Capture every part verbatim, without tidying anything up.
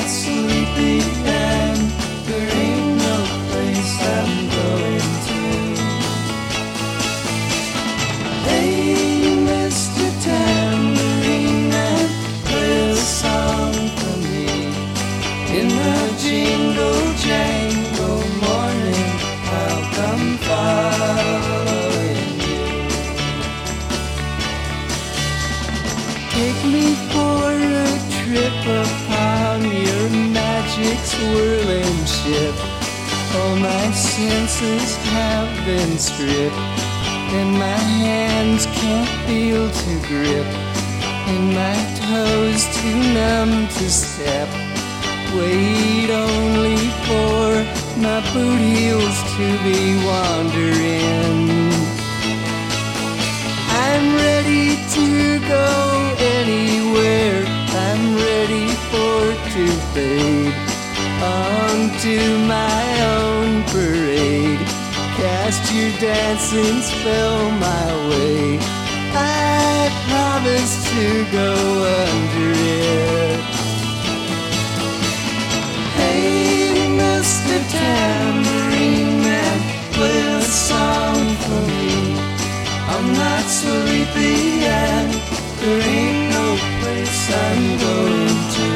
not sleepy and there ain't no place I'm going to. Hey, Mister Tambourine Man, play a song for me. In the jingle jangle morning, I'll come following you. Take me for a trip upon your magic swirling ship. All my senses have been stripped, and my hands can't feel to grip, and my toes too numb to step. Wait only for my boot heels to be wandering. I'm ready to go anywhere. I'm ready for to fade onto my own parade. Cast your dancing spell my way. I promise to go under it. Hey, Mister Tambourine Man, play a song for me. I'm not sleepy and there ain't no place I'm going to.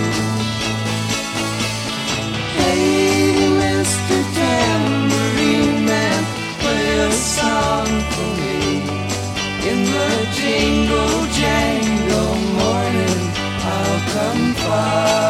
Hey, Mister Tambourine Man, play a song for me. In the jingle jangle morning, I'll come far.